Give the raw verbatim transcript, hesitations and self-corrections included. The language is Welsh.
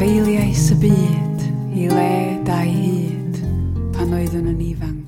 Trafeiliais y byd i le dau hyd pan oeddwn yn ifanc.